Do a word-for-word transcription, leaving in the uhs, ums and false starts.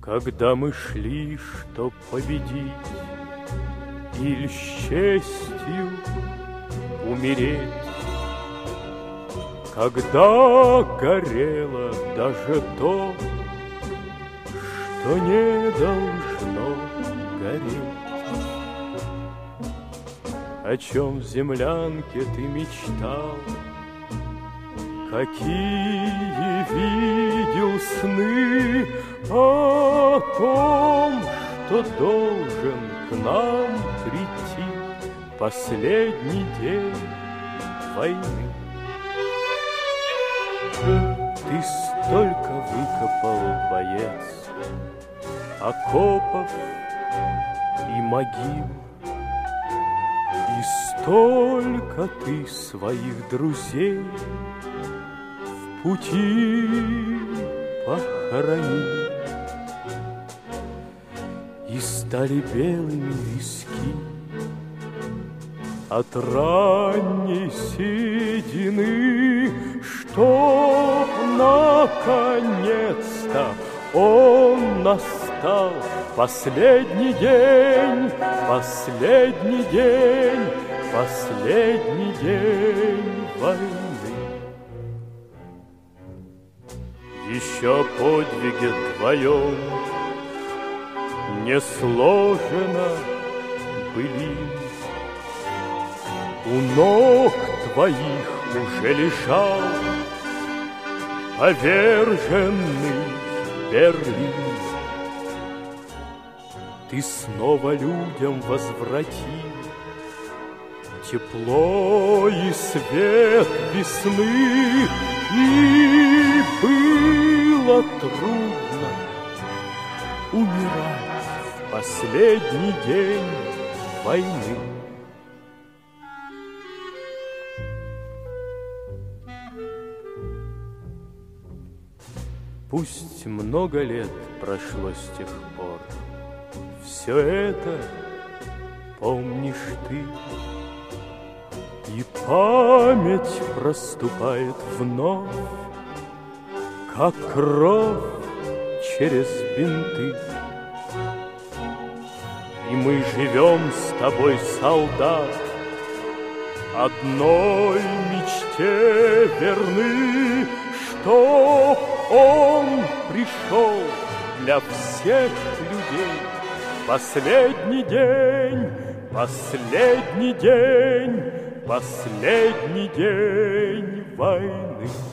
Когда мы шли, чтоб победить или с честью умереть, когда горело даже то, что не должно гореть. О чем в землянке ты мечтал, какие видел сны, о том, что должен к нам прийти последний день войны. Ты столько выкопал, боец, окопов и могил, и столько ты своих друзей в пути похоронил. И стали белыми виски от ранней седины, чтоб наконец-то он настал. Последний день, последний день, последний день войны. Еще о подвиге твоем не сложено былин. У ног твоих уже лежал поверженный Берлин. Ты снова людям возвратил тепло и свет весны, и было трудно умирать в последний день войны. Пусть много лет прошло с тех пор, все это помнишь ты, и память проступает вновь, как кровь через бинты. И мы живем с тобой, солдат, одной мечте верны, что он пришел для всех людей. Последний день, последний день, последний день войны.